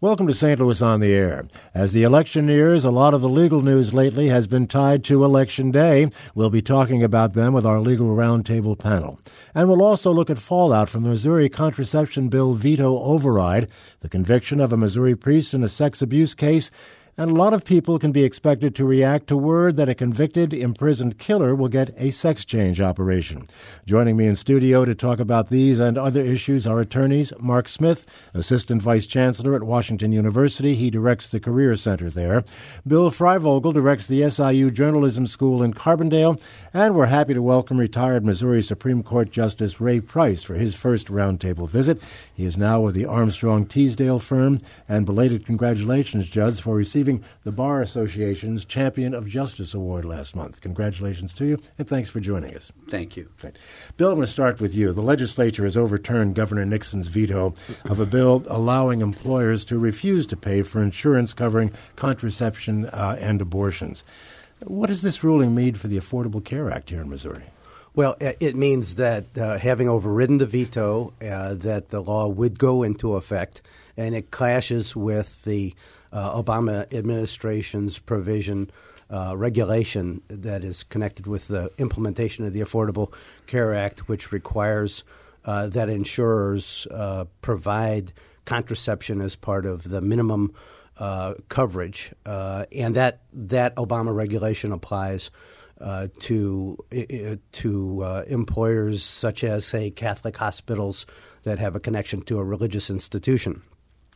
Welcome to St. Louis on the Air. As the election nears, a lot of the legal news lately has been tied to Election Day. We'll be talking about them with our legal roundtable panel. And we'll also look at fallout from the Missouri contraception bill veto override, the conviction of a Missouri priest in a sex abuse case, and a lot of people can be expected to react to word that a convicted, imprisoned killer will get a sex change operation. Joining me in studio to talk about these and other issues are attorneys Mark Smith, Assistant Vice Chancellor at Washington University. He directs the Career Center there. Bill Freivogel directs the SIU Journalism School in Carbondale. And we're happy to welcome retired Missouri Supreme Court Justice Ray Price for his first roundtable visit. He is now with the Armstrong Teasdale firm. And belated congratulations, Judge, for receiving the Bar Association's Champion of Justice Award last month. Congratulations to you, and thanks for joining us. Thank you. Right. Bill, I'm going to start with you. The legislature has overturned Governor Nixon's veto of a bill allowing employers to refuse to pay for insurance covering contraception and abortions. What does this ruling mean for the Affordable Care Act here in Missouri? Well, it means that having overridden the veto, that the law would go into effect, and it clashes with the Obama administration's provision, regulation that is connected with the implementation of the Affordable Care Act, which requires that insurers provide contraception as part of the minimum coverage, and that Obama regulation applies to employers such as, say, Catholic hospitals that have a connection to a religious institution.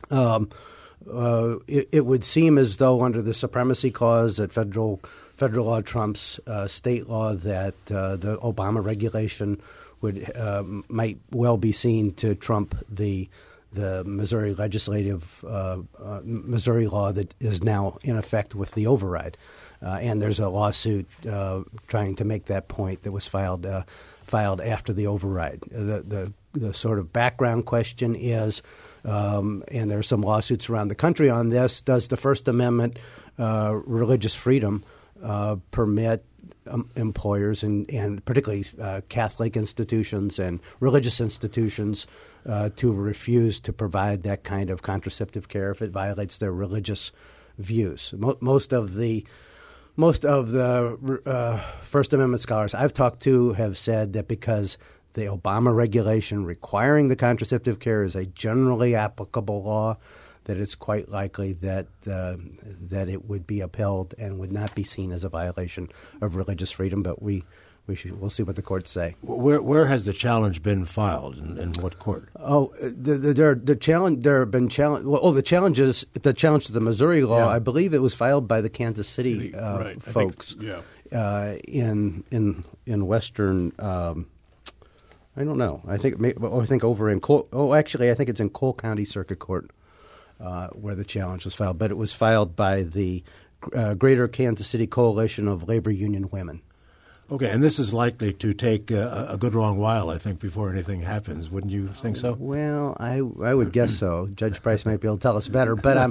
It would seem as though under the Supremacy Clause that federal law trumps state law, that the Obama regulation might well be seen to trump the Missouri legislative Missouri law that is now in effect with the override. And there's a lawsuit trying to make that point that was filed after the override. The sort of background question is, and there are some lawsuits around the country on this, does the First Amendment religious freedom permit employers and particularly Catholic institutions and religious institutions to refuse to provide that kind of contraceptive care if it violates their religious views? Most of the First Amendment scholars I've talked to have said that because the Obama regulation requiring the contraceptive care is a generally applicable law, that it's quite likely that it would be upheld and would not be seen as a violation of religious freedom. But we'll see what the courts say. Where has the challenge been filed, and what court? Oh, the challenge. There have been challenge. Well, the challenge to the Missouri law. Yeah. I believe it was filed by the Kansas City right. folks. In Western. I don't know. I think over in Cole. Oh, actually, I think it's in Cole County Circuit Court where the challenge was filed. But it was filed by the Greater Kansas City Coalition of Labor Union Women. Okay, and this is likely to take a good long while, I think, before anything happens. Wouldn't you think so? Well, I would guess so. Judge Price might be able to tell us better, but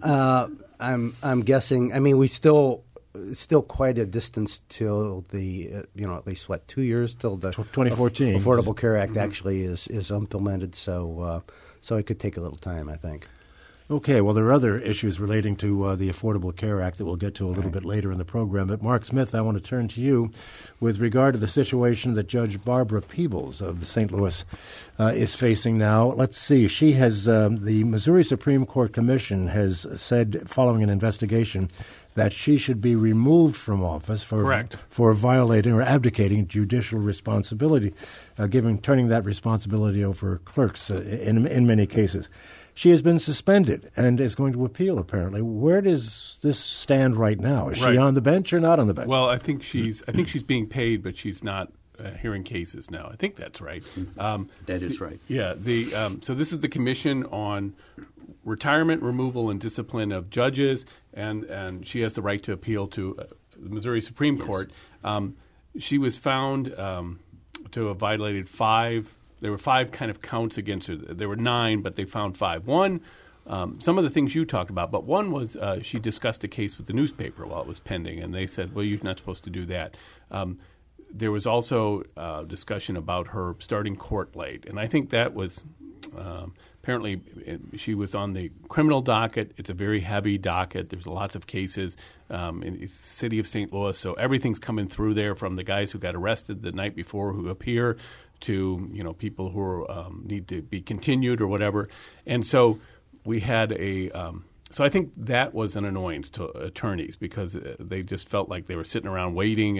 I'm guessing. I mean, we still quite a distance till the at least 2 years till the 2014 Affordable Care Act actually is implemented. So it could take a little time, I think. Okay, well, there are other issues relating to the Affordable Care Act that we'll get to a little bit later in the program. But Mark Smith, I want to turn to you with regard to the situation that Judge Barbara Peebles of St. Louis is facing now. Let's see. She has the Missouri Supreme Court Commission has said, following an investigation, that she should be removed from office for violating or abdicating judicial responsibility, turning that responsibility over clerks in many cases. She has been suspended and is going to appeal, apparently. Where does this stand right now? Is she on the bench or not on the bench? Well, I think she's being paid, but she's not hearing cases now. I think that's right. That is right. Yeah. So this is the Commission on Retirement, Removal, and Discipline of Judges, and she has the right to appeal to the Missouri Supreme Court. She was found to have violated 5. There were 5 kind of counts against her. There were 9, but they found 5. One, some of the things you talked about, but one was she discussed a case with the newspaper while it was pending, and they said, well, you're not supposed to do that. There was also discussion about her starting court late, and I think that was Apparently, she was on the criminal docket. It's a very heavy docket. There's lots of cases in the city of St. Louis, so everything's coming through there, from the guys who got arrested the night before who appear to people who need to be continued or whatever. And so we had so I think that was an annoyance to attorneys, because they just felt like they were sitting around waiting,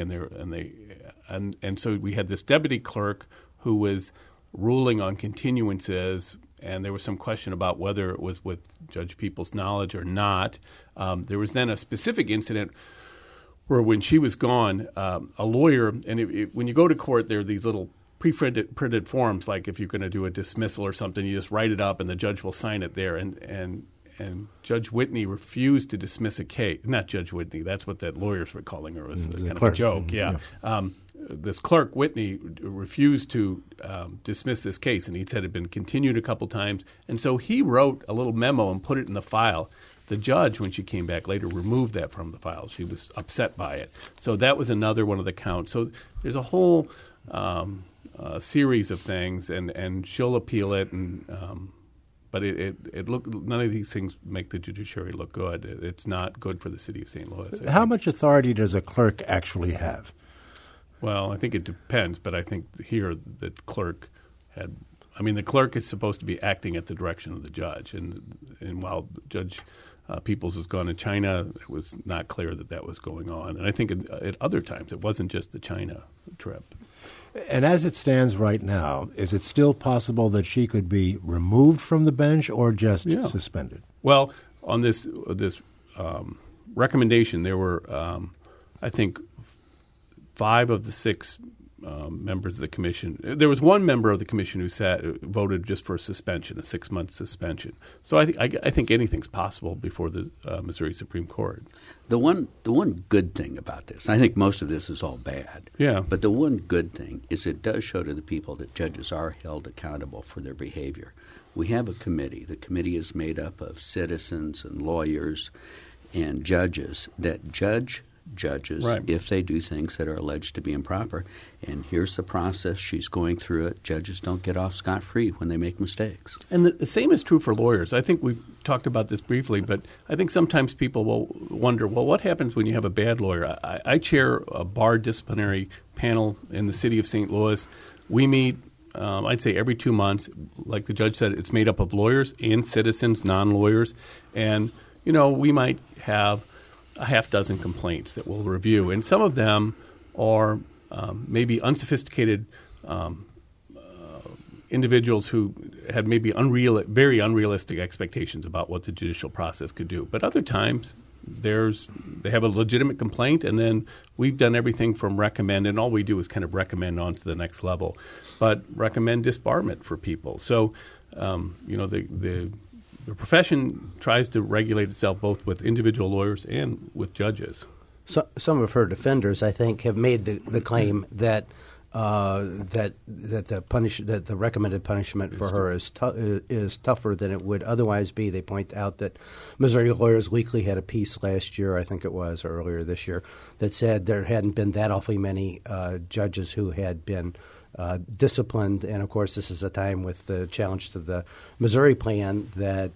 and so we had this deputy clerk who was ruling on continuances, and there was some question about whether it was with Judge Peoples' knowledge or not. There was then a specific incident where, when she was gone, a lawyer, and when you go to court, there are these little pre-printed forms, like if you're going to do a dismissal or something, you just write it up and the judge will sign it there. And Judge Whitney refused to dismiss a case. Not Judge Whitney, that's what that lawyers were calling her. It was kind of a joke, yeah. This clerk, Whitney, refused to dismiss this case, and he said it had been continued a couple times. And so he wrote a little memo and put it in the file. The judge, when she came back later, removed that from the file. She was upset by it. So that was another one of the counts. So there's a whole series of things, and she'll appeal it. But none of these things make the judiciary look good. It's not good for the city of St. Louis. How much authority does a clerk actually have? Well, I think it depends, but I think here the clerk the clerk is supposed to be acting at the direction of the judge, and while Judge Peoples was gone to China, it was not clear that was going on. And I think at other times it wasn't just the China trip. And as it stands right now, is it still possible that she could be removed from the bench or just suspended? Well, on this recommendation, there were, I think, 5 of the 6 members of the commission. There was one member of the commission who voted just for a suspension, a 6-month suspension. So I think anything's possible before the Missouri Supreme Court. The one good thing about this, I think most of this is all bad. Yeah. But the one good thing is it does show to the people that judges are held accountable for their behavior. We have a committee. The committee is made up of citizens and lawyers and judges that judge judges if they do things that are alleged to be improper. And here's the process. She's going through it. Judges don't get off scot-free when they make mistakes. And the same is true for lawyers. I think we've talked about this briefly, but I think sometimes people will wonder, well, what happens when you have a bad lawyer? I chair a bar disciplinary panel in the city of St. Louis. We meet, I'd say, every 2 months. Like the judge said, it's made up of lawyers and citizens, non-lawyers. And, we might have a half dozen complaints that we'll review, and some of them are maybe unsophisticated individuals who had maybe very unrealistic expectations about what the judicial process could do. But other times, they have a legitimate complaint, and then we've done everything from recommend, and all we do is kind of recommend on to the next level, but recommend disbarment for people. So, the profession tries to regulate itself both with individual lawyers and with judges. So, some of her defenders, I think, have made the claim that the recommended punishment for her is tougher than it would otherwise be. They point out that Missouri Lawyers Weekly had a piece last year, I think it was, or earlier this year, that said there hadn't been that awfully many judges who had been disciplined. And, of course, this is a time with the challenge to the Missouri plan that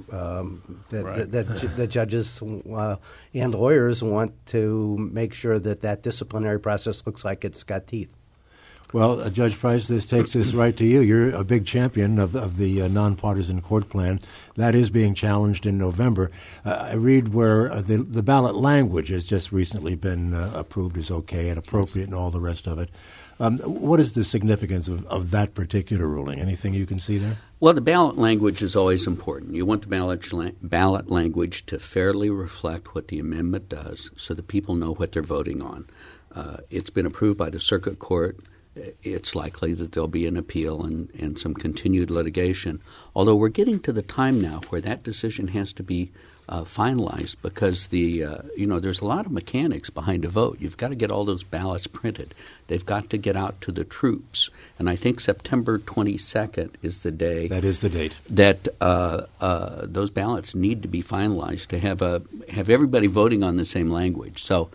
judges and lawyers want to make sure that disciplinary process looks like it's got teeth. Well, Judge Price, this takes us right to you. You're a big champion of the nonpartisan court plan. That is being challenged in November. I read where the ballot language has just recently been approved as okay and appropriate and all the rest of it. What is the significance of that particular ruling? Anything you can see there? Well, the ballot language is always important. You want the ballot language to fairly reflect what the amendment does so that people know what they're voting on. It's been approved by the circuit court. It's likely that there'll be an appeal and some continued litigation. Although we're getting to the time now where that decision has to be finalized because there's a lot of mechanics behind a vote. You've got to get all those ballots printed. They've got to get out to the troops. And I think September 22nd is the day. That is the date. That those ballots need to be finalized to have everybody voting on the same language. So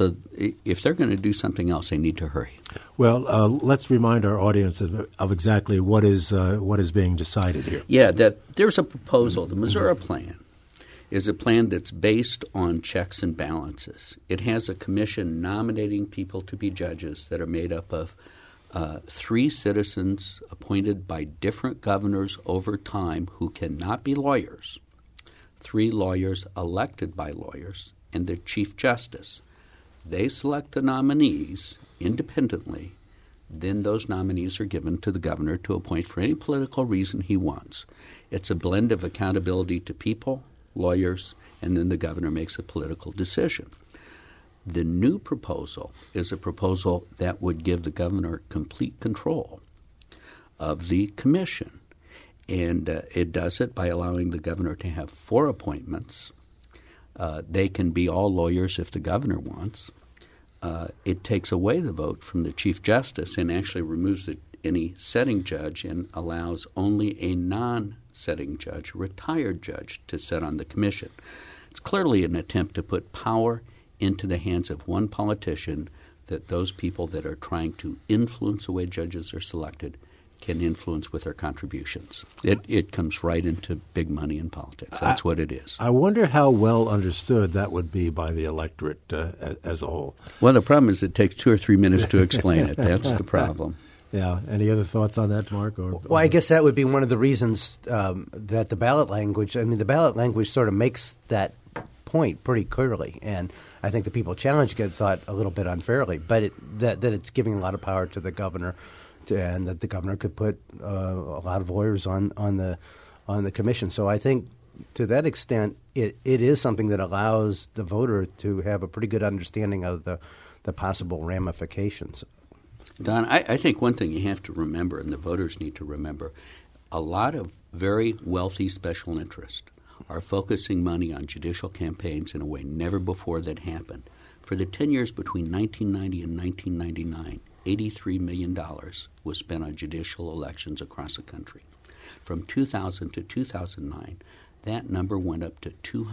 if they're going to do something else, they need to hurry. Well, let's remind our audience of exactly what is being decided here. Yeah, there's a proposal. The Missouri plan is a plan that's based on checks and balances. It has a commission nominating people to be judges that are made up of 3 citizens appointed by different governors over time who cannot be lawyers, 3 lawyers elected by lawyers, and the Chief Justice. They select the nominees independently. Then those nominees are given to the governor to appoint for any political reason he wants. It's a blend of accountability to people, lawyers, and then the governor makes a political decision. The new proposal is a proposal that would give the governor complete control of the commission. And it does it by allowing the governor to have 4 appointments. They can be all lawyers if the governor wants. It takes away the vote from the Chief Justice and actually removes any setting judge and allows only a non-setting judge, retired judge, to sit on the commission. It's clearly an attempt to put power into the hands of one politician that those people that are trying to influence the way judges are selected can influence with their contributions. It comes right into big money in politics. That's what it is. I wonder how well understood that would be by the electorate as a whole. Well, the problem is it takes 2 or 3 minutes to explain it. That's the problem. Yeah. Any other thoughts on that, Mark? Well, I guess that would be one of the reasons that the ballot language sort of makes that point pretty clearly. And I think the people challenging it thought a little bit unfairly, but that it's giving a lot of power to the governor, and that the governor could put a lot of lawyers on the commission. So I think to that extent, it is something that allows the voter to have a pretty good understanding of the possible ramifications. Don, I think one thing you have to remember, and the voters need to remember, a lot of very wealthy special interests are focusing money on judicial campaigns in a way never before that happened. For the 10 years between 1990 and 1999, $83 million was spent on judicial elections across the country. From 2000 to 2009, that number went up to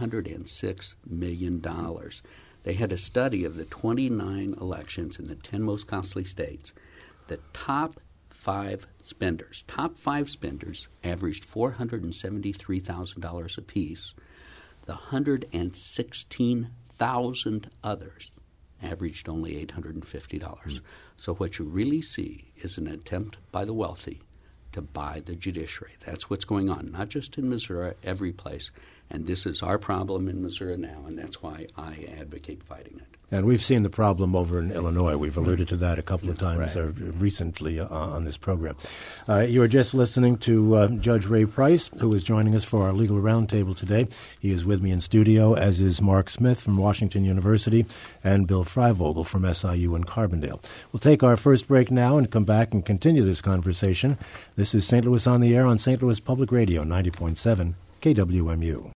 $206 million. They had a study of the 29 elections in the 10 most costly states. The top 5 spenders averaged $473,000 apiece. The 116,000 others averaged only $850. So what you really see is an attempt by the wealthy to buy the judiciary. That's what's going on, not just in Missouri, every place. And this is our problem in Missouri now, and that's why I advocate fighting it. And we've seen the problem over in Illinois. We've alluded to that a couple of times recently on this program. You are just listening to Judge Ray Price, who is joining us for our legal roundtable today. He is with me in studio, as is Mark Smith from Washington University and Bill Freivogel from SIU in Carbondale. We'll take our first break now and come back and continue this conversation. This is St. Louis on the Air on St. Louis Public Radio, 90.7 KWMU.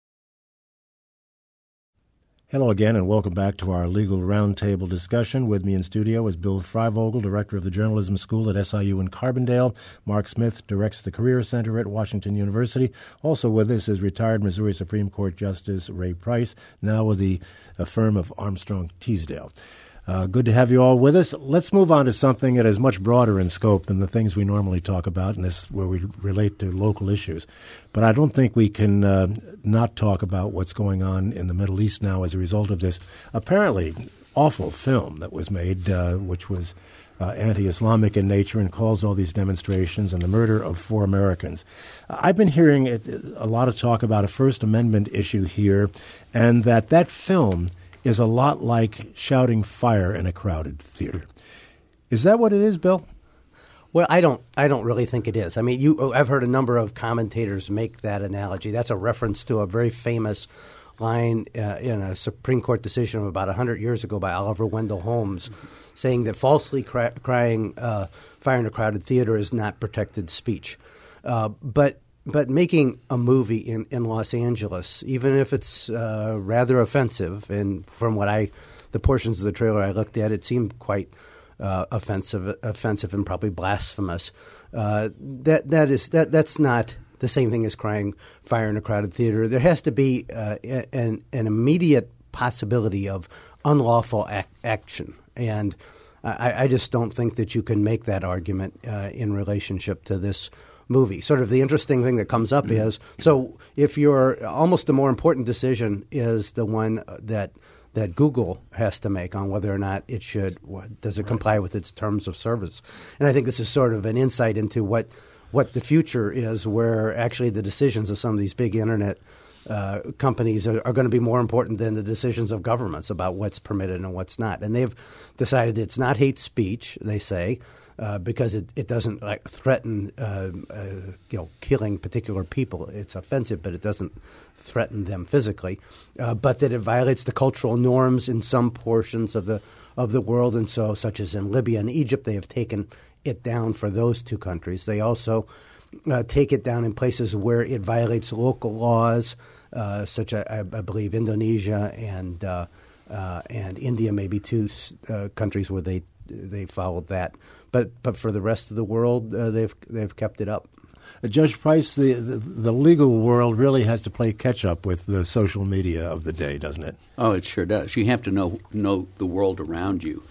Hello again, and welcome back to our legal roundtable discussion. With me in studio is Bill Freivogel, director of the Journalism School at SIU in Carbondale. Mark Smith directs the Career Center at Washington University. Also with us is retired Missouri Supreme Court Justice Ray Price, now with the firm of Armstrong Teasdale. Good to have you all with us. Let's move on to something that is much broader in scope than the things we normally talk about, and this is where we relate to local issues. But I don't think we can not talk about what's going on in the Middle East now as a result of this apparently awful film that was made, which was anti-Islamic in nature and caused all these demonstrations and the murder of 4 Americans. I've been hearing a lot of talk about a First Amendment issue here, and that film is a lot like shouting fire in a crowded theater. Is that what it is, Bill? Well, I don't really think it is. I mean, I've heard a number of commentators make that analogy. That's a reference to a very famous line in a Supreme Court decision of about 100 years ago by Oliver Wendell Holmes, saying that falsely crying fire in a crowded theater is not protected speech. But making a movie in Los Angeles, even if it's rather offensive, and from the portions of the trailer I looked at, it seemed quite offensive and probably blasphemous. That's not the same thing as crying fire in a crowded theater. There has to be an immediate possibility of unlawful action, and I just don't think that you can make that argument in relationship to this movie. Sort of the interesting thing that comes up is, so if you're almost the more important decision is the one that Google has to make on whether or not does it comply with its terms of service. And I think this is sort of an insight into what the future is, where actually the decisions of some of these big internet companies are going to be more important than the decisions of governments about what's permitted and what's not. And they've decided it's not hate speech, they say, because it doesn't threaten killing particular people. It's offensive, but it doesn't threaten them physically. But that it violates the cultural norms in some portions of the world, and so such as in Libya and Egypt, they have taken it down for those two countries. They also take it down in places where it violates local laws, such as I believe Indonesia and India, maybe two countries where they followed that. But for the rest of the world, they've kept it up. Judge Price, the legal world really has to play catch up with the social media of the day, doesn't it? Oh, it sure does. You have to know the world around you.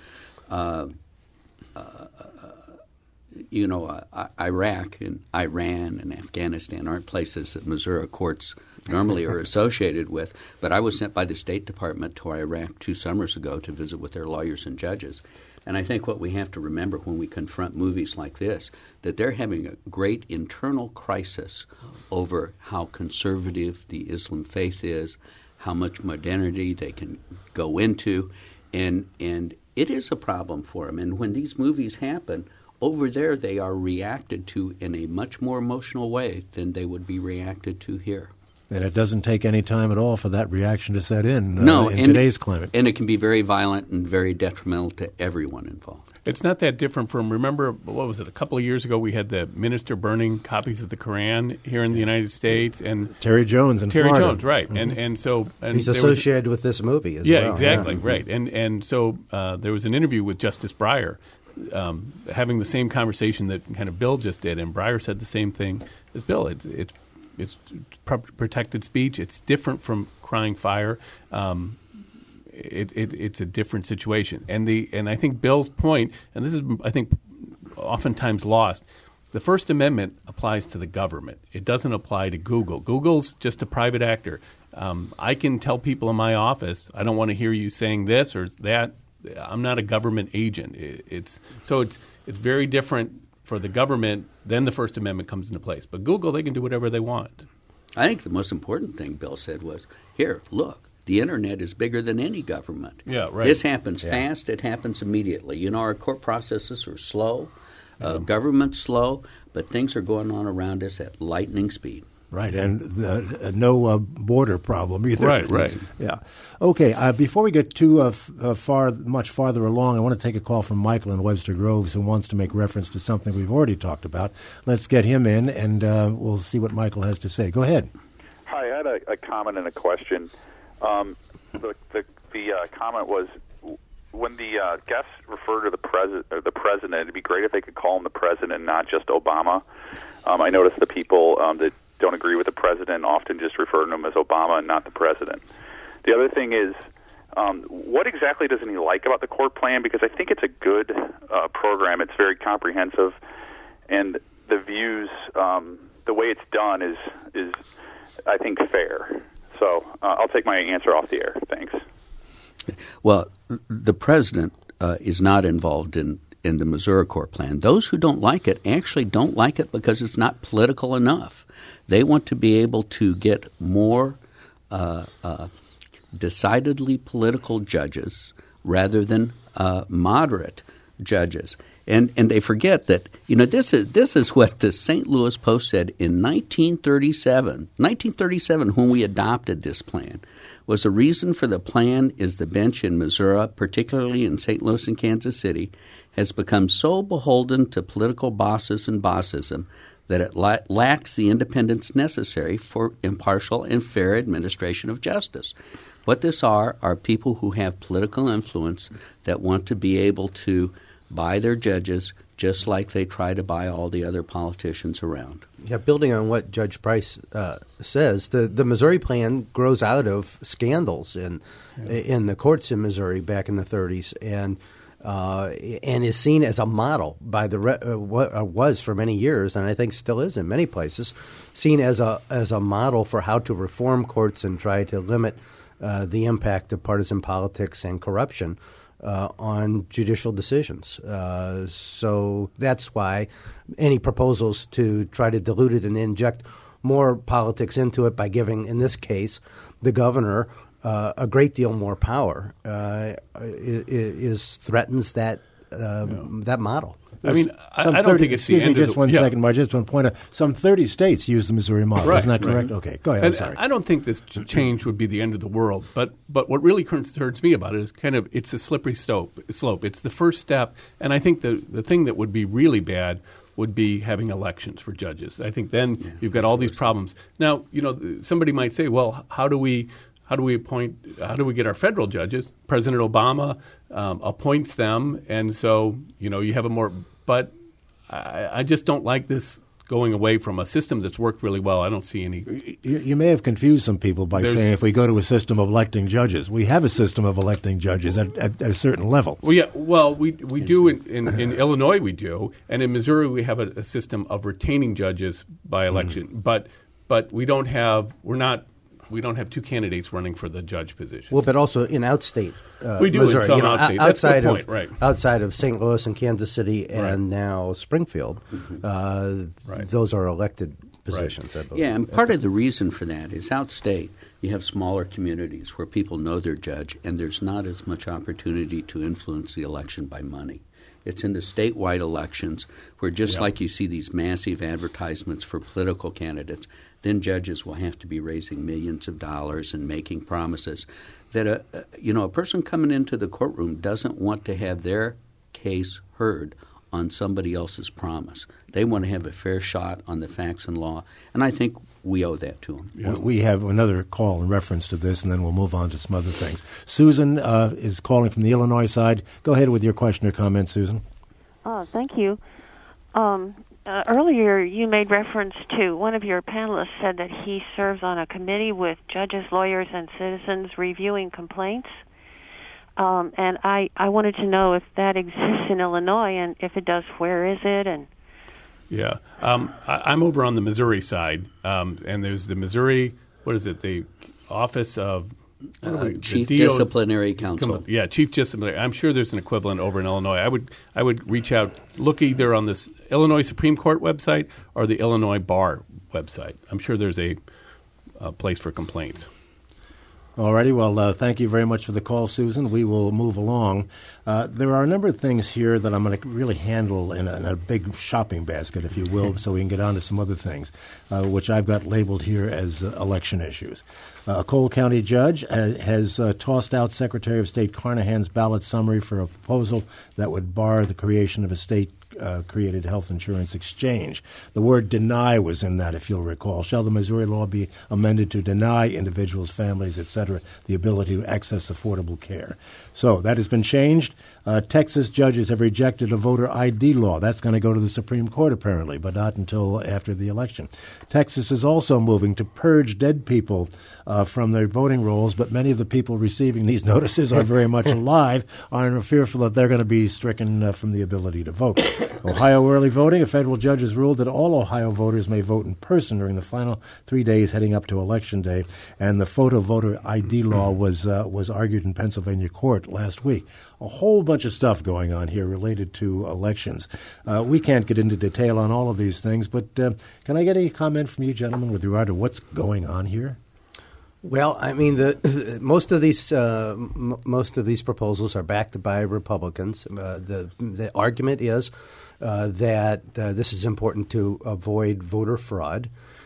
Iraq and Iran and Afghanistan aren't places that Missouri courts normally are associated with. But I was sent by the State Department to Iraq 2 summers ago to visit with their lawyers and judges. And I think what we have to remember when we confront movies like this, that they're having a great internal crisis over how conservative the Islam faith is, how much modernity they can go into, and it is a problem for them. And when these movies happen, over there they are reacted to in a much more emotional way than they would be reacted to here. And it doesn't take any time at all for that reaction to set in today's climate. And it can be very violent and very detrimental to everyone involved. It's not that different from, remember, what was it, a couple of years ago we had the minister burning copies of the Quran here in the United States. And Terry Jones in Florida. Terry Jones, right. Mm-hmm. And he's associated with this movie as well. Yeah, exactly, right. And so there was an interview with Justice Breyer having the same conversation that kind of Bill just did, and Breyer said the same thing as Bill. It's protected speech. It's different from crying fire. It's a different situation. And I think Bill's point, and this is, I think, oftentimes lost, the First Amendment applies to the government. It doesn't apply to Google. Google's just a private actor. I can tell people in my office, I don't want to hear you saying this or that. I'm not a government agent. It's very different for the government, then the First Amendment comes into place. But Google, they can do whatever they want. I think the most important thing Bill said was, here, look, the Internet is bigger than any government. Yeah, right. This happens fast. It happens immediately. Our court processes are slow, government's slow, but things are going on around us at lightning speed. Right, and no border problem either. Right. Yeah. Okay, before we get too much farther along, I want to take a call from Michael in Webster Groves who wants to make reference to something we've already talked about. Let's get him in, and we'll see what Michael has to say. Go ahead. Hi, I had a comment and a question. The comment was, when the guests refer to the president, it'd be great if they could call him the president, not just Obama. I noticed the people that don't agree with the president often just refer to him as Obama and not the president. The other thing is, what exactly doesn't he like about the court plan? Because I think it's a good program. It's very comprehensive, and the views, the way it's done is I think, fair. So I'll take my answer off the air. Thanks. Well, the president is not involved in the Missouri court plan. Those who don't like it actually don't like it because it's not political enough. They want to be able to get more decidedly political judges rather than moderate judges. And they forget that, this is what the St. Louis Post said in 1937. 1937, when we adopted this plan, was the reason for the plan is the bench in Missouri, particularly in St. Louis and Kansas City, has become so beholden to political bosses and bossism that it lacks the independence necessary for impartial and fair administration of justice. What this are people who have political influence that want to be able to buy their judges just like they try to buy all the other politicians around. Yeah, building on what Judge Price says, the Missouri plan grows out of scandals in the courts in Missouri back in the 30s, and is seen as a model by was for many years, and I think still is in many places, seen as a model for how to reform courts and try to limit the impact of partisan politics and corruption on judicial decisions. So that's why any proposals to try to dilute it and inject more politics into it by giving, in this case, the governor a great deal more power threatens that model. I mean, I don't think it's the end of the... Just one second, Mark. Just one point. Some 30 states use the Missouri model. Right, Isn't that correct? Right. Okay, go ahead. And I'm sorry. I don't think this change would be the end of the world. But what really concerns me about it is it's a slippery slope. It's the first step. And I think the thing that would be really bad would be having elections for judges. I think then you've got all these problems. Now, somebody might say, well, how do we get our federal judges? President Obama appoints them, and so you have a more. But I just don't like this going away from a system that's worked really well. I don't see any. You may have confused some people by saying if we go to a system of electing judges, we have a system of electing judges at a certain level. Well, we do in Illinois, we do, and in Missouri we have a system of retaining judges by election. Mm-hmm. But we don't have two candidates running for the judge position. Well, but also in outstate we do Missouri, in some outstate. That's the point, right? Outside of St. Louis and Kansas City and now Springfield, those are elected positions, I believe. Yeah, and part of the reason for that is outstate you have smaller communities where people know their judge, and there's not as much opportunity to influence the election by money. It's in the statewide elections where just like you see these massive advertisements for political candidates, then judges will have to be raising millions of dollars and making promises that a person coming into the courtroom doesn't want to have their case heard on somebody else's promise. They want to have a fair shot on the facts and law, and I think we owe that to them. Yeah. We have another call in reference to this, and then we'll move on to some other things. Susan is calling from the Illinois side. Go ahead with your question or comment, Susan. Thank you. Earlier, you made reference to one of your panelists said that he serves on a committee with judges, lawyers, and citizens reviewing complaints. And I wanted to know if that exists in Illinois, and if it does, where is it? And yeah, I'm over on the Missouri side, and there's the Missouri. What is it? The Office of Chief Disciplinary Counsel. Yeah, Chief Disciplinary. I'm sure there's an equivalent over in Illinois. I would reach out, look either on this Illinois Supreme Court website or the Illinois Bar website. I'm sure there's a place for complaints. All righty. Well, thank you very much for the call, Susan. We will move along. There are a number of things here that I'm going to really handle in a big shopping basket, if you will, so we can get on to some other things, which I've got labeled here as election issues. A Cole County judge has tossed out Secretary of State Carnahan's ballot summary for a proposal that would bar the creation of a state-created health insurance exchange. The word deny was in that, if you'll recall. Shall the Missouri law be amended to deny individuals, families, etc., the ability to access affordable care? So that has been changed. Texas judges have rejected a voter ID law. That's going to go to the Supreme Court, apparently, but not until after the election. Texas is also moving to purge dead people from their voting rolls, but many of the people receiving these notices are very much alive, are fearful that they're going to be stricken from the ability to vote. Ohio early voting. A federal judge has ruled that all Ohio voters may vote in person during the final 3 days heading up to Election Day, and the photo voter ID law was argued in Pennsylvania court last week. A whole bunch of stuff going on here related to elections. We can't get into detail on all of these things, but can I get a comment from you gentlemen with regard to what's going on here? Well, I mean, most of these proposals are backed by Republicans. The argument is that this is important to avoid voter fraud,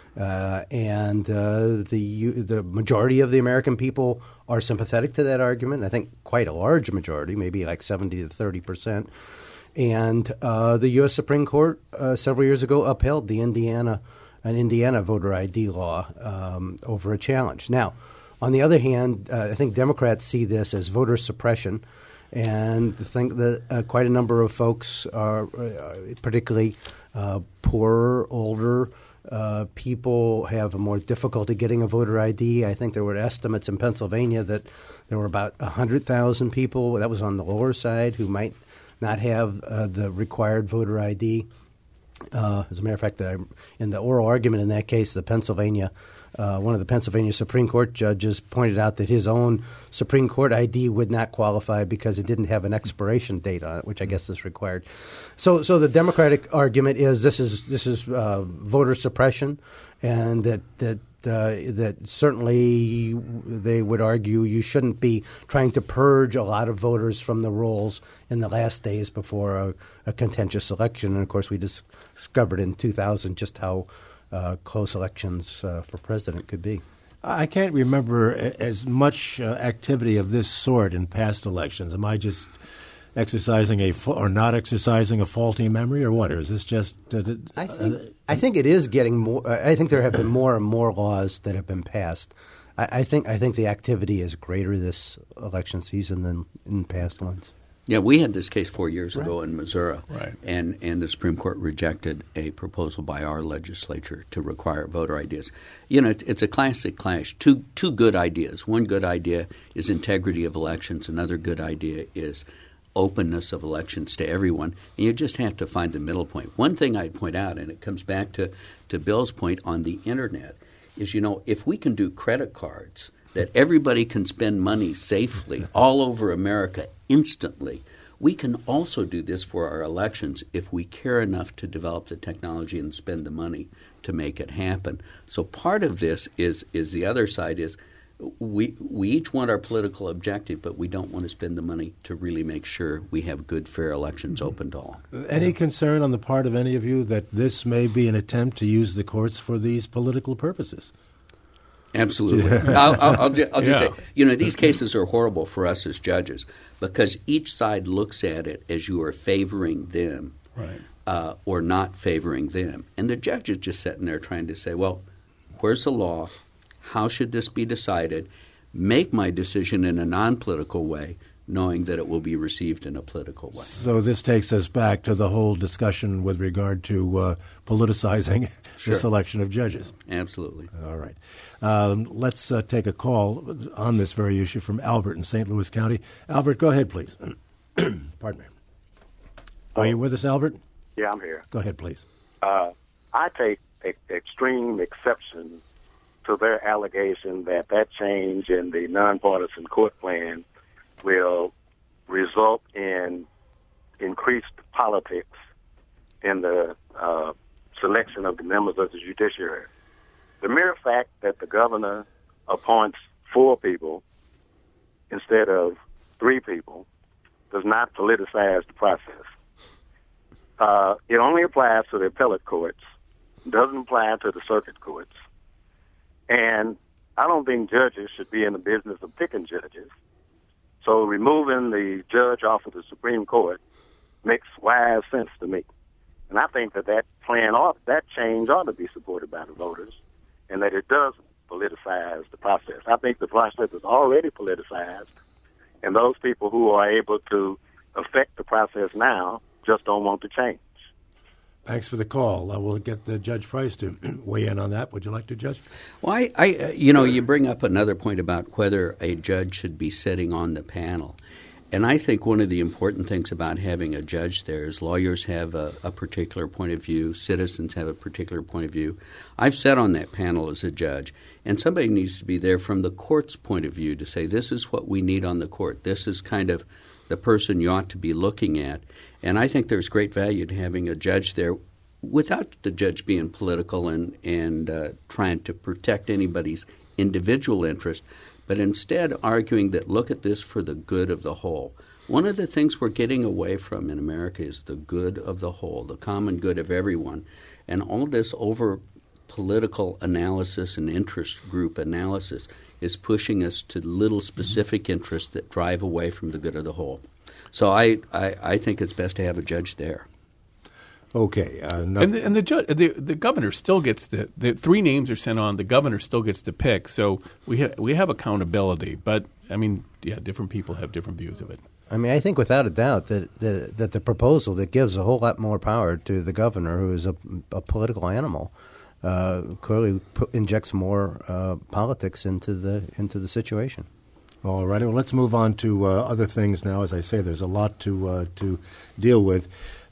and the majority of the American people are sympathetic to that argument. I think quite a large majority, maybe like 70 to 30%. And the U.S. Supreme Court several years ago upheld the Indiana voter ID law over a challenge. Now, on the other hand, I think Democrats see this as voter suppression, and think that quite a number of folks are, particularly poorer, older people, have a more difficulty getting a voter ID. I think there were estimates in Pennsylvania that there were about 100,000 people, that was on the lower side, who might not have the required voter ID. As a matter of fact, in the oral argument in that case, one of the Pennsylvania Supreme Court judges pointed out that his own Supreme Court ID would not qualify because it didn't have an expiration date on it, which I guess is required. So the Democratic argument is this is voter suppression, and that certainly they would argue you shouldn't be trying to purge a lot of voters from the rolls in the last days before a contentious election. And, of course, we discovered in 2000 just how close elections for president could be. I can't remember as much activity of this sort in past elections. Am I just exercising or not exercising a faulty memory, or what? Or is this just? I think it is getting more. I think there have been more and more laws that have been passed. I think the activity is greater this election season than in past ones. Yeah, we had this case 4 years ago in Missouri, right. and the Supreme Court rejected a proposal by our legislature to require voter IDs. You know, it's a classic clash. Two good ideas. One good idea is integrity of elections. Another good idea is openness of elections to everyone. And you just have to find the middle point. One thing I'd point out, and it comes back to Bill's point on the Internet, is, you know, if we can do credit cards that everybody can spend money safely all over America instantly, we can also do this for our elections if we care enough to develop the technology and spend the money to make it happen. So part of this is the other side is we each want our political objective, but we don't want to spend the money to really make sure we have good, fair elections open to all. Any concern on the part of any of you that this may be an attempt to use the courts for these political purposes? Absolutely. I'll just say, you know, these cases are horrible for us as judges because each side looks at it as you are favoring them or not favoring them. And the judge is just sitting there trying to say, well, where's the law? How should this be decided? Make my decision in a non-political way, knowing that it will be received in a political way. So this takes us back to the whole discussion with regard to politicizing this election of judges. Absolutely. All right. Let's take a call on this very issue from Albert in St. Louis County. Albert, go ahead, please. Pardon me. Are you with us, Albert? Yeah, I'm here. Go ahead, please. I take extreme exception to their allegation that change in the nonpartisan court plan will result in increased politics in the selection of the members of the judiciary. The mere fact that the governor appoints 4 people instead of 3 people does not politicize the process. It only applies to the appellate courts, doesn't apply to the circuit courts. And I don't think judges should be in the business of picking judges. So removing the judge off of the Supreme Court makes wise sense to me. And I think that change ought to be supported by the voters, and that it does politicize the process. I think the process is already politicized, and those people who are able to affect the process now just don't want to change. Thanks for the call. We'll get Judge Price to weigh in on that. Would you like to, Judge? Well, you bring up another point about whether a judge should be sitting on the panel. And I think one of the important things about having a judge there is lawyers have a particular point of view, citizens have a particular point of view. I've sat on that panel as a judge, and somebody needs to be there from the court's point of view to say, this is what we need on the court. This is kind of the person you ought to be looking at. And I think there's great value to having a judge there without the judge being political and trying to protect anybody's individual interest, but instead arguing that look at this for the good of the whole. One of the things we're getting away from in America is the good of the whole, the common good of everyone. And all this over political analysis and interest group analysis is pushing us to little specific interests that drive away from the good of the whole. So I think it's best to have a judge there. Okay. And the judge, the governor still gets the 3 names are sent on. The governor still gets to pick. So we have accountability. But I mean, yeah, different people have different views of it. I mean, I think without a doubt that the proposal that gives a whole lot more power to the governor, who is a political animal, clearly injects more politics into the situation. All righty. Well, let's move on to other things now. As I say, there's a lot to deal with.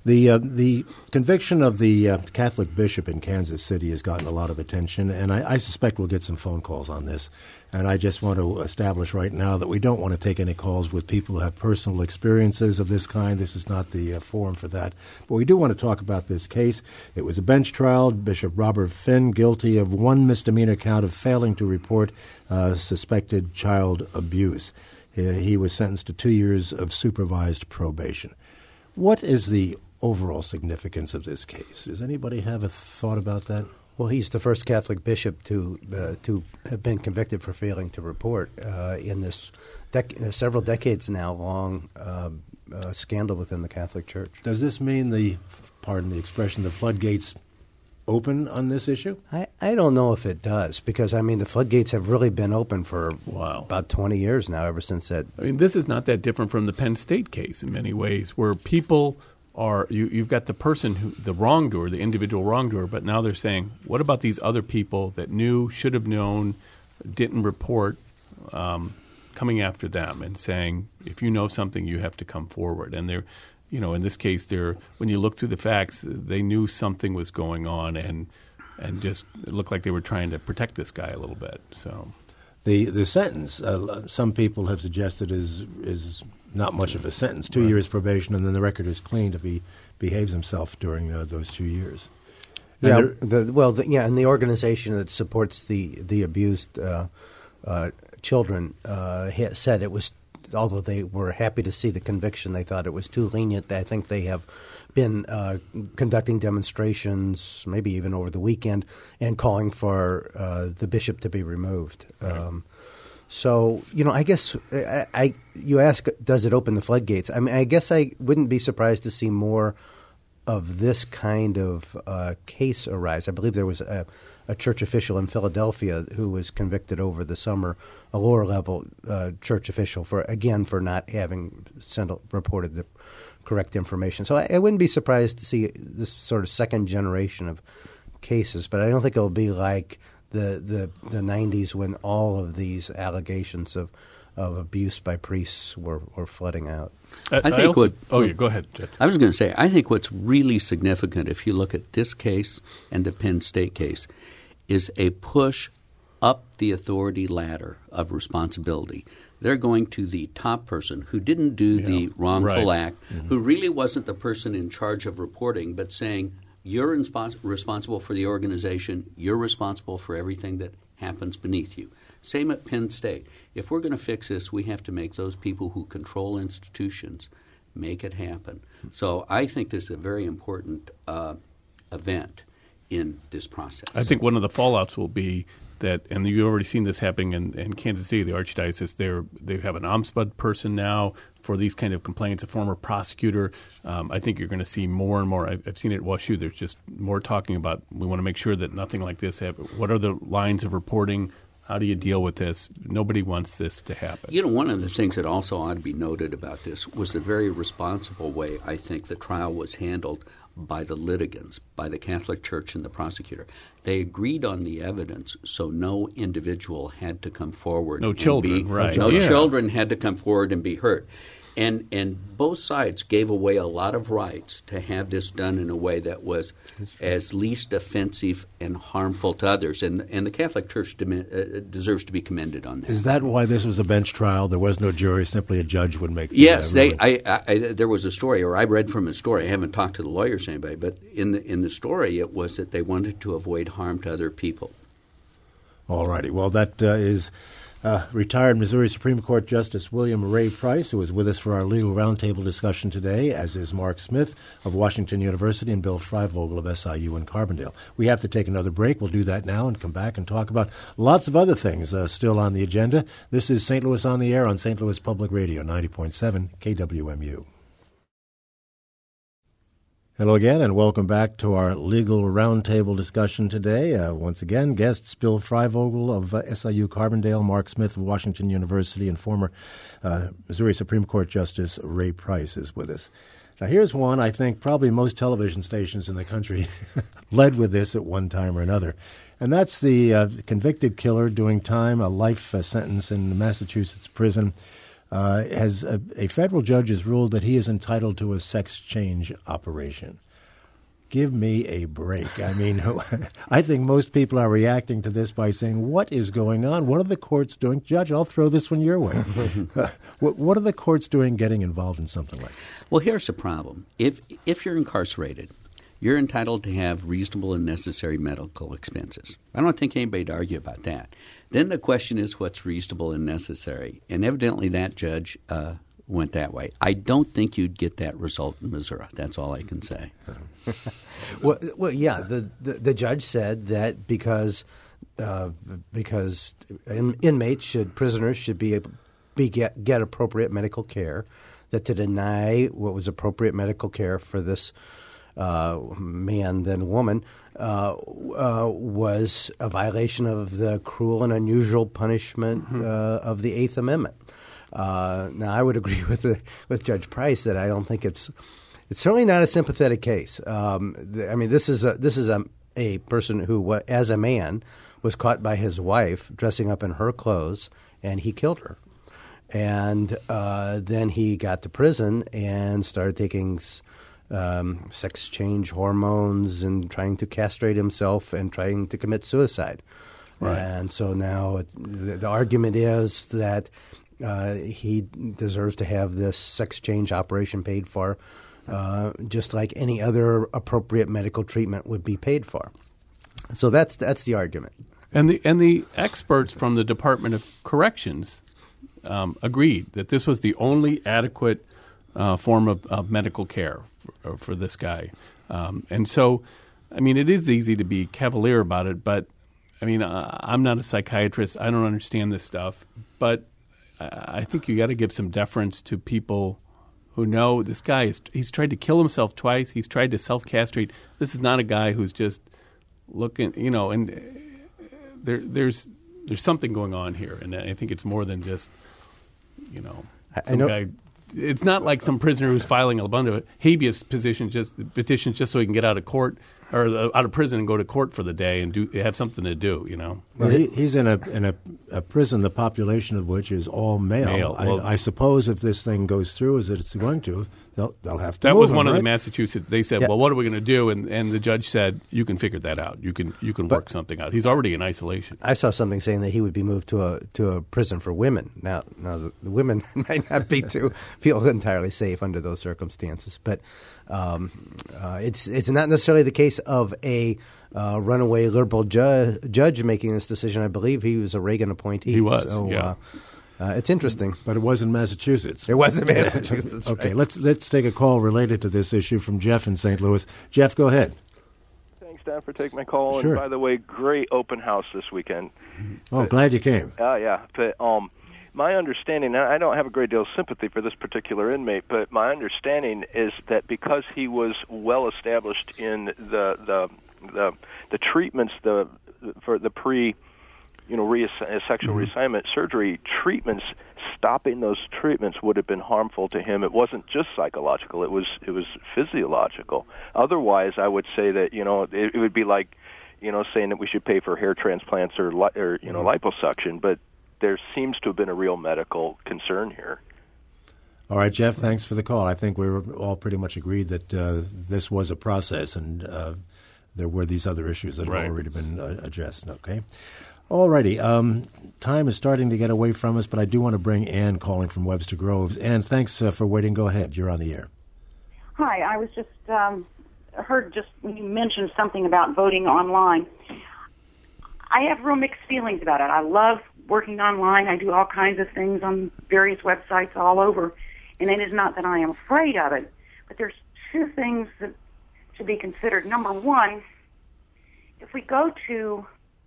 The conviction of the Catholic bishop in Kansas City has gotten a lot of attention, and I suspect we'll get some phone calls on this. And I just want to establish right now that we don't want to take any calls with people who have personal experiences of this kind. This is not the forum for that. But we do want to talk about this case. It was a bench trial. Bishop Robert Finn guilty of 1 misdemeanor count of failing to report suspected child abuse. He was sentenced to 2 years of supervised probation. What is the overall significance of this case? Does anybody have a thought about that? Well, he's the first Catholic bishop to have been convicted for failing to report in this several decades now long scandal within the Catholic Church. Does this mean pardon the expression, the floodgates open on this issue? I don't know if it does, because, I mean, the floodgates have really been open for about 20 years now, ever since that. I mean, this is not that different from the Penn State case in many ways, where people are you've got the person the wrongdoer, the individual wrongdoer, but now they're saying, what about these other people that knew, should have known, didn't report, coming after them and saying, if you know something, you have to come forward. And they're, in this case, when you look through the facts, they knew something was going on, and just it looked like they were trying to protect this guy a little bit. So the sentence, some people have suggested, is not much of a sentence, 2 years probation, and then the record is cleaned if he behaves himself during those 2 years. And and the organization that supports the abused children said it was, although they were happy to see the conviction, they thought it was too lenient. I think they have been conducting demonstrations, maybe even over the weekend, and calling for the bishop to be removed. Right. So, I guess you ask, does it open the floodgates? I mean, I guess I wouldn't be surprised to see more of this kind of case arise. I believe there was a church official in Philadelphia who was convicted over the summer, a lower-level church official, for not having reported the correct information. So I wouldn't be surprised to see this sort of second generation of cases, but I don't think it'll be like the 90s when all of these allegations of abuse by priests were flooding out. Go ahead, Judge. I was going to say, I think what's really significant, if you look at this case and the Penn State case, is a push up the authority ladder of responsibility. They're going to the top person who didn't do the wrongful act, who really wasn't the person in charge of reporting, but saying, you're responsible for the organization, you're responsible for everything that happens beneath you. Same at Penn State. If we're going to fix this, we have to make those people who control institutions make it happen. So I think this is a very important event in this process. I think one of the fallouts will be that, and you've already seen this happening in Kansas City, the Archdiocese, they have an ombudsman person now for these kind of complaints, a former prosecutor. I think you're going to see more and more. I've seen it at WashU. There's just more talking about, we want to make sure that nothing like this happens. What are the lines of reporting? How do you deal with this? Nobody wants this to happen. One of the things that also ought to be noted about this was the very responsible way I think the trial was handled by the litigants, by the Catholic Church and the prosecutor. They agreed on the evidence, so no individual had to come forward. No children, right. No children had to come forward and be hurt. And both sides gave away a lot of rights to have this done in a way that was as least offensive and harmful to others. And the Catholic Church deserves to be commended on that. Is that why this was a bench trial? There was no jury, simply a judge would make the Yes, there was a story, or I read from a story. I haven't talked to the lawyers or anybody, but in the story it was that they wanted to avoid harm to other people. All righty. Well, that is retired Missouri Supreme Court Justice William Ray Price, who is with us for our legal roundtable discussion today, as is Mark Smith of Washington University and Bill Freivogel of SIU in Carbondale. We have to take another break. We'll do that now and come back and talk about lots of other things still on the agenda. This is St. Louis on the Air on St. Louis Public Radio, 90.7 KWMU. Hello again, and welcome back to our legal roundtable discussion today. Once again, guests Bill Freivogel of SIU Carbondale, Mark Smith of Washington University, and former Missouri Supreme Court Justice Ray Price is with us. Now, here's one I think probably most television stations in the country led with this at one time or another, and that's the convicted killer doing time, a life sentence in a Massachusetts prison. A federal judge has ruled that he is entitled to a sex change operation. Give me a break. I mean, I think most people are reacting to this by saying, what is going on? What are the courts doing? Judge, I'll throw this one your way. What are the courts doing getting involved in something like this? Well, here's the problem. If you're incarcerated, you're entitled to have reasonable and necessary medical expenses. I don't think anybody'd argue about that. Then the question is what's reasonable and necessary. And evidently that judge went that way. I don't think you'd get that result in Missouri. That's all I can say. Well, yeah. The judge said that because prisoners should get appropriate medical care, that to deny what was appropriate medical care for this man then woman was a violation of the cruel and unusual punishment of the Eighth Amendment. Now, I would agree with Judge Price that I don't think it's certainly not a sympathetic case. I mean, this is a person who, as a man, was caught by his wife dressing up in her clothes, and he killed her. And then he got to prison and started taking sex change hormones and trying to castrate himself and trying to commit suicide. Right. And so now the argument is that he deserves to have this sex change operation paid for just like any other appropriate medical treatment would be paid for. So that's the argument. And the experts from the Department of Corrections agreed that this was the only adequate form of medical care for this guy. And so, I mean, it is easy to be cavalier about it, but, I mean, I'm not a psychiatrist. I don't understand this stuff. But I think you got to give some deference to people who know this guy he's tried to kill himself twice. He's tried to self-castrate. This is not a guy who's just looking, and there's something going on here. And I think it's more than just, some guy. It's not like some prisoner who's filing a bunch of habeas petitions just so he can get out of court or out of prison and go to court for the day and have something to do. Well, he's in a prison, the population of which is all male. Well, I suppose if this thing goes through as it's going to, they'll have to. That move was him, one right? of the Massachusetts. They said, "Well, what are we going to do?" And the judge said, "You can figure that out. You can work something out." He's already in isolation. I saw something saying that he would be moved to a prison for women. Now the women might not feel entirely safe under those circumstances, but it's not necessarily the case of a runaway liberal judge making this decision. I believe he was a Reagan appointee. He was. So, yeah. It's interesting, but it wasn't Massachusetts. It wasn't Massachusetts. Okay, right. let's take a call related to this issue from Jeff in St. Louis. Jeff, go ahead. Thanks, Dan, for taking my call. Sure. And by the way, great open house this weekend. Oh, glad you came. Yeah, but my understanding, and I don't have a great deal of sympathy for this particular inmate, but my understanding is that because he was well established in the treatments for the pre sexual reassignment surgery treatments, stopping those treatments would have been harmful to him. It wasn't just psychological; it was physiological. Otherwise, I would say that it would be like saying that we should pay for hair transplants or liposuction, but there seems to have been a real medical concern here. All right, Jeff, thanks for the call. I think we were all pretty much agreed that this was a process, and there were these other issues that have already been addressed. Okay. All righty. Time is starting to get away from us, but I do want to bring Ann calling from Webster Groves. Ann, thanks for waiting. Go ahead. You're on the air. Hi. I was just heard when you mentioned something about voting online. I have real mixed feelings about it. I love working online. I do all kinds of things on various websites all over, and it is not that I am afraid of it, but there's two things that should be considered. Number one, if we go to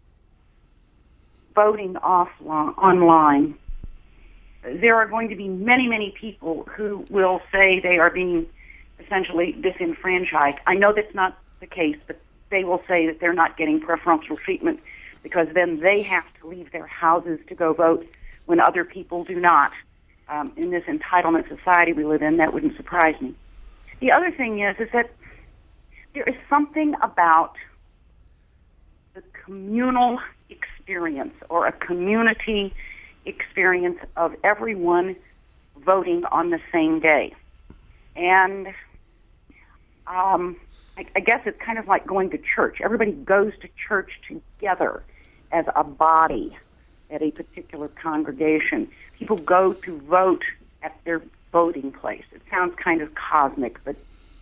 voting online, there are going to be many, many people who will say they are being essentially disenfranchised. I know that's not the case, but they will say that they're not getting preferential treatment because then they have to leave their houses to go vote when other people do not. In this entitlement society we live in, that wouldn't surprise me. The other thing is that there is something about the communal experience or a community experience of everyone voting on the same day. And I guess it's kind of like going to church. Everybody goes to church together as a body at a particular congregation. People go to vote at their voting place. It sounds kind of cosmic, but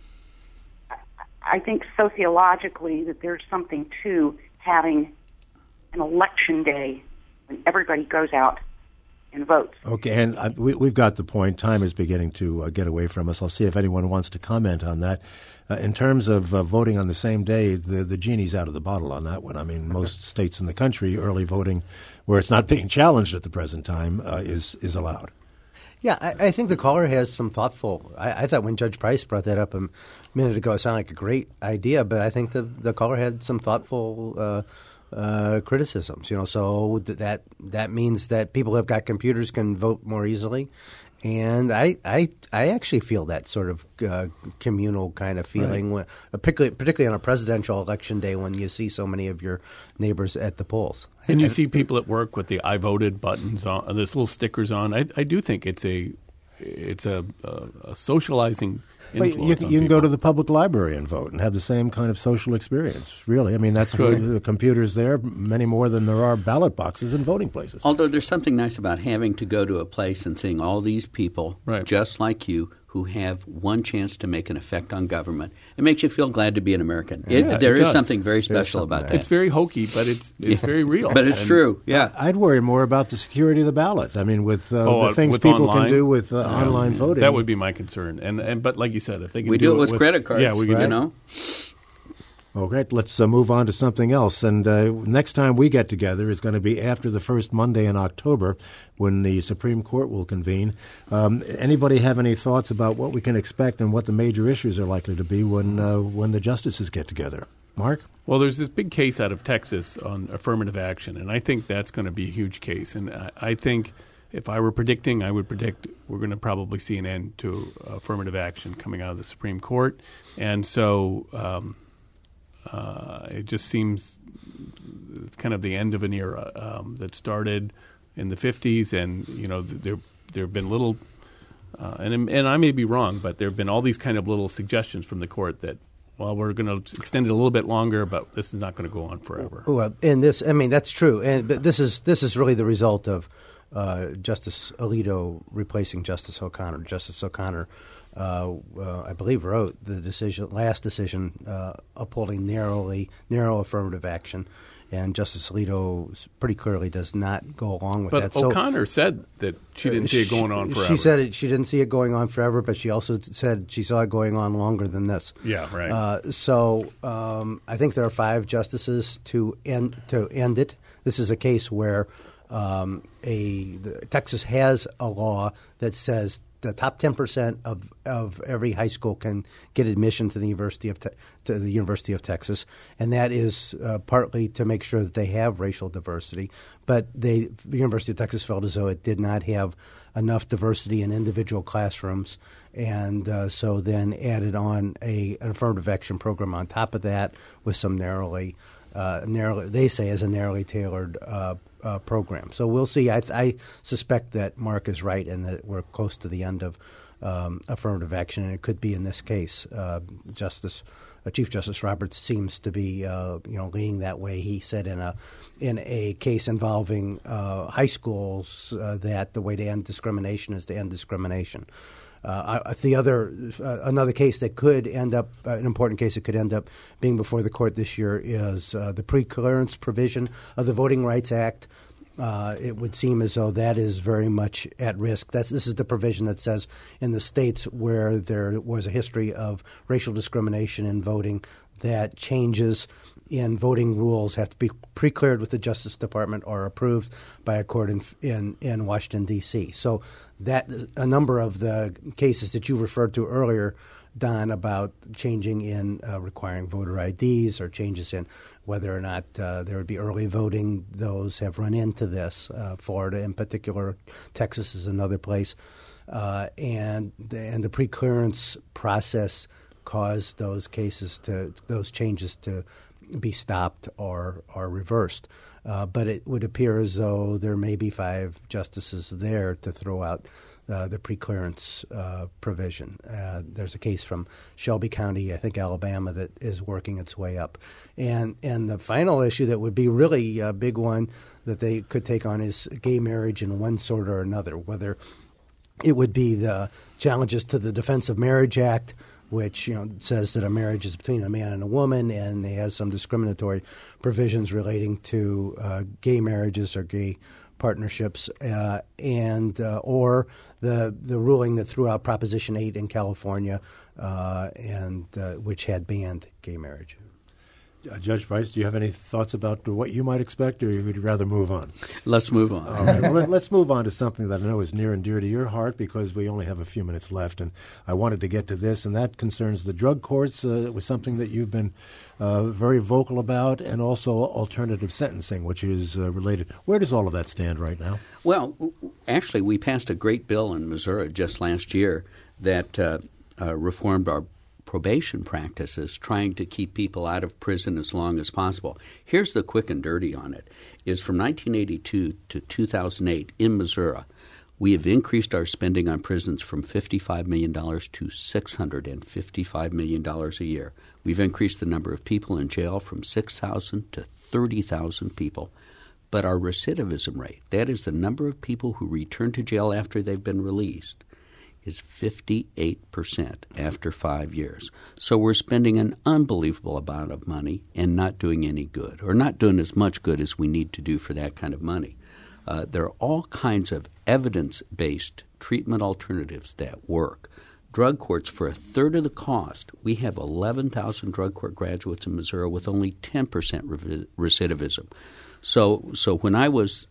I think sociologically that there's something to having an election day when everybody goes out and votes. Okay, and we've got the point. Time is beginning to get away from us. I'll see if anyone wants to comment on that. In terms of voting on the same day, the genie's out of the bottle on that one. I mean, most states in the country, early voting, where it's not being challenged at the present time, is allowed. Yeah, I think the caller has some thoughtful. I thought when Judge Price brought that up a minute ago, it sounded like a great idea, but I think the caller had some thoughtful criticisms. So that means that people who have got computers can vote more easily, and I actually feel that sort of communal kind of feeling, right, particularly on a presidential election day when you see so mame of your neighbors at the polls. And you see people at work with the "I voted" buttons on, this little stickers on. I do think it's a socializing influence. You can go to the public library and vote and have the same kind of social experience, really. I mean, that's the computers there, many more than there are ballot boxes in voting places. Although there's something nice about having to go to a place and seeing all these people just like you who have one chance to make an effect on government. It makes you feel glad to be an American. There is something very special about that. It's very hokey, but it's very real. But it's true, yeah. I'd worry more about the security of the ballot. I mean, with the things people online, can do with online voting. That would be my concern. But like you said, if they can do it with credit cards, yeah, we can know. Okay, let's move on to something else. And next time we get together is going to be after the first Monday in October when the Supreme Court will convene. Anybody have any thoughts about what we can expect and what the major issues are likely to be when the justices get together? Mark? Well, there's this big case out of Texas on affirmative action, and I think that's going to be a huge case. And I think if I were predicting, I would predict we're going to probably see an end to affirmative action coming out of the Supreme Court. And so it just seems it's kind of the end of an era that started in the 50s, and there have been little, and I may be wrong, but there have been all these kind of little suggestions from the court that, well, we're going to extend it a little bit longer, but this is not going to go on forever. Well, and that's true, but this is really the result of Justice Alito replacing Justice O'Connor. Justice O'Connor, I believe, wrote the last decision upholding narrow affirmative action, and Justice Alito pretty clearly does not go along with that. But O'Connor said that she didn't see it going on forever. She said she didn't see it going on forever, but she also said she saw it going on longer than this. Yeah, right. So I think there are 5 justices to end it. This is a case where Texas has a law that says the top 10% of every high school can get admission to the University of Texas, and that is partly to make sure that they have racial diversity. But the University of Texas felt as though it did not have enough diversity in individual classrooms, and so then added on an affirmative action program on top of that with some narrowly tailored program. So we'll see. I suspect that Mark is right and that we're close to the end of affirmative action, and it could be in this case. Chief Justice Roberts seems to be leaning that way. He said in a case involving high schools that the way to end discrimination is to end discrimination. Another case that could end up, an important case that could end up being before the court this year is the pre-clearance provision of the Voting Rights Act. It would seem as though that is very much at risk. This is the provision that says in the states where there was a history of racial discrimination in voting, that changes in voting rules have to be pre-cleared with the Justice Department or approved by a court in Washington, D.C. So that a number of the cases that you referred to earlier Don, about changing in requiring voter IDs or changes in whether or not there would be early voting. Those have run into this. Florida in particular, Texas is another place. And the preclearance process caused those changes to be stopped or reversed. But it would appear as though there may be 5 justices there to throw out the preclearance provision. There's a case from Shelby County, I think Alabama, that is working its way up. And the final issue that would be really a big one that they could take on is gay marriage in one sort or another, whether it would be the challenges to the Defense of Marriage Act, which says that a marriage is between a man and a woman, and it has some discriminatory provisions relating to gay marriages or gay partnerships, or the ruling that threw out Proposition 8 in California, and which had banned gay marriage. Judge Price, do you have any thoughts about what you might expect, or would you rather move on? Let's move on. All right. Well, let's move on to something that I know is near and dear to your heart, because we only have a few minutes left, and I wanted to get to this, and that concerns the drug courts. It was something that you've been very vocal about, and also alternative sentencing, which is related. Where does all of that stand right now? Well, actually, we passed a great bill in Missouri just last year that reformed our probation practices, trying to keep people out of prison as long as possible. Here's the quick and dirty on it, is from 1982 to 2008 in Missouri, we have increased our spending on prisons from $55 million to $655 million a year. We've increased the number of people in jail from 6,000 to 30,000 people. But our recidivism rate, that is the number of people who return to jail after they've been released, is 58% after 5 years. So we're spending an unbelievable amount of money and not doing any good, or not doing as much good as we need to do for that kind of money. There are all kinds of evidence-based treatment alternatives that work. Drug courts, for a third of the cost, we have 11,000 drug court graduates in Missouri with only 10% recidivism. So when I was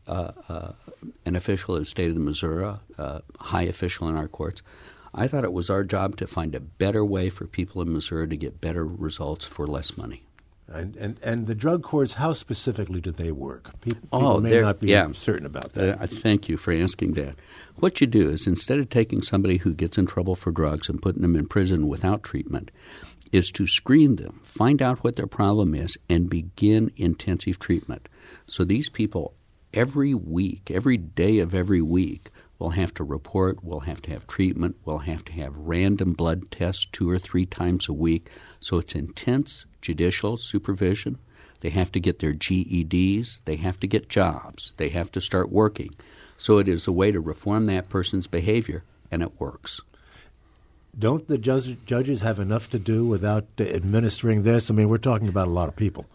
an official of the state of Missouri, high official in our courts, I thought it was our job to find a better way for people in Missouri to get better results for less money. And the drug courts, how specifically do they work? People may not be certain about that. Thank you for asking that. What you do is, instead of taking somebody who gets in trouble for drugs and putting them in prison without treatment, is to screen them, find out what their problem is, and begin intensive treatment. So these people, every week, every day of every week, will have to report, will have to have treatment, will have to have random blood tests 2 or 3 times a week. So it's intense judicial supervision. They have to get their GEDs. They have to get jobs. They have to start working. So it is a way to reform that person's behavior, and it works. Don't the judges have enough to do without administering this? I mean, we're talking about a lot of people.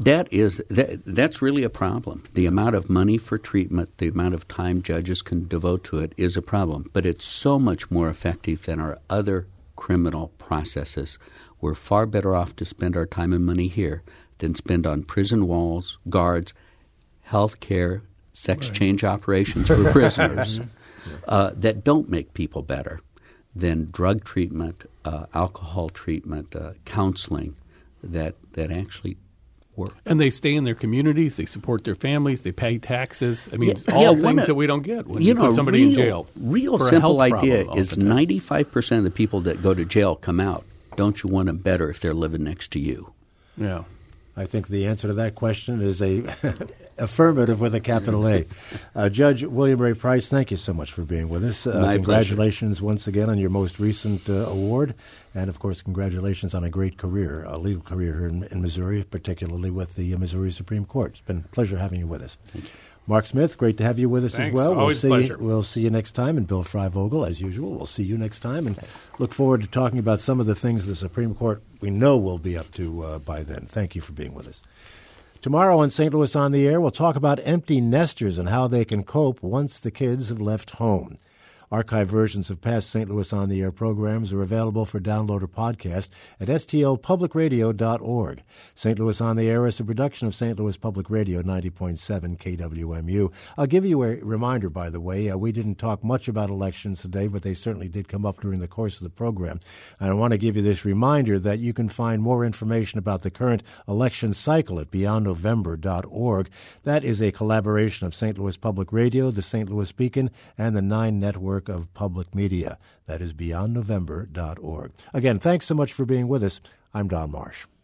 That's really a problem. The amount of money for treatment, the amount of time judges can devote to it is a problem. But it's so much more effective than our other criminal processes. We're far better off to spend our time and money here than spend on prison walls, guards, health care, sex change operations for prisoners that don't make people better than drug treatment, alcohol treatment, counseling that actually work. And they stay in their communities, they support their families, they pay taxes. I mean, all things that we don't get when you put somebody in jail. Real simple idea is 95% of the people that go to jail come out. Don't you want them better if they're living next to you? Yeah. I think the answer to that question is a affirmative with a capital A. Judge William Ray Price, thank you so much for being with us. Congratulations pleasure. Once again on your most recent award. And, of course, congratulations on a great career, a legal career here in Missouri, particularly with the Missouri Supreme Court. It's been a pleasure having you with us. Thank you. Mark Smith, great to have you with us Thanks. as well. Always a pleasure. We'll see you next time. And Bill Freivogel, as usual, we'll see you next time. And look forward to talking about some of the things the Supreme Court we know will be up to by then. Thank you for being with us. Tomorrow on St. Louis on the Air, we'll talk about empty nesters and how they can cope once the kids have left home. Archived versions of past St. Louis On the Air programs are available for download or podcast at stlpublicradio.org. St. Louis On the Air is a production of St. Louis Public Radio 90.7 KWMU. I'll give you a reminder, by the way. We didn't talk much about elections today, but they certainly did come up during the course of the program. And I want to give you this reminder that you can find more information about the current election cycle at beyondnovember.org. That is a collaboration of St. Louis Public Radio, the St. Louis Beacon, and the 9 Network of Public Media. That is beyondnovember.org. Again, thanks so much for being with us. I'm Don Marsh.